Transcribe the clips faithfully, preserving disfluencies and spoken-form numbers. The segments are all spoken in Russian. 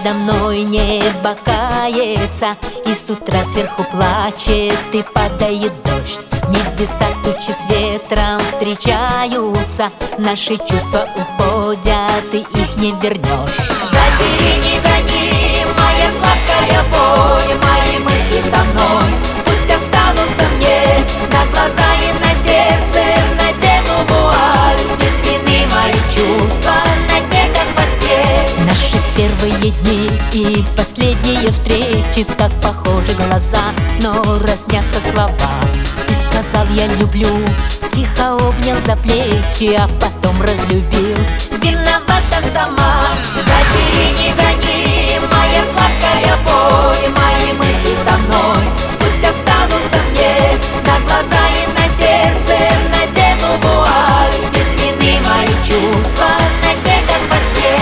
надо мной небо кается, и с утра сверху плачет и падает дождь. Небеса тучи с ветром встречаются, наши чувства уходят, и их не вернешь. Забери, не гони, моя сладкая боль, мои мысли со мной пусть останутся мне. На глаза и на сердце надену вуаль, без вины мои чувства на дне, как во сне. Наши первые дни и последние встречи, так похожи глаза, но разнятся слова. Ты сказал я люблю, тихо обнял за плечи, а потом разлюбил. Виновата сама. Забери, не гони, моя сладкая боль, мои мысли со мной пусть останутся мне. На глаза и на сердце надену вуаль, без вины мои чувства на дне, как во сне.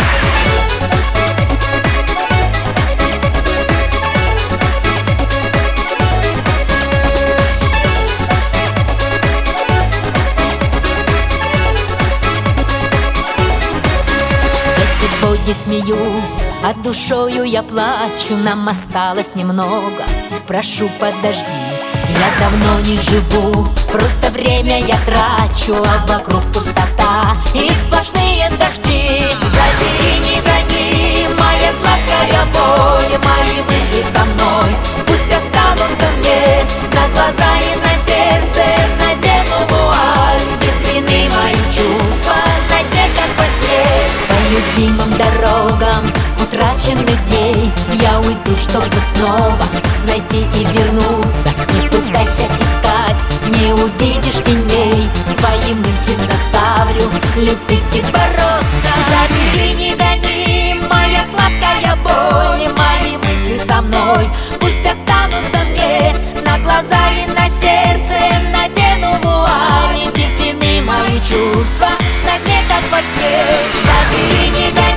Сегодня смеюсь, а душою я плачу, нам осталось немного, прошу подожди. Я давно не живу, просто время я трачу, а вокруг пустота и сплошные дожди. Забери, не гони, моя сладкая боль, мои мысли со мной пусть останутся мне. На глаза и на сердце надену вуаль, без вины мои чувства на дне, как во сне. По любимым дорогам утраченных дней я уйду, чтобы снова найти и вернуться. Не пытайся искать, не увидишь теней, свои мысли заставлю любить и бороться. Забери, не гони, моя сладкая боль, мои мысли со мной пусть останутся мне. На глаза и на сердце надену вуаль, без вины мои чувства на дне, как во сне. Забери, не гони.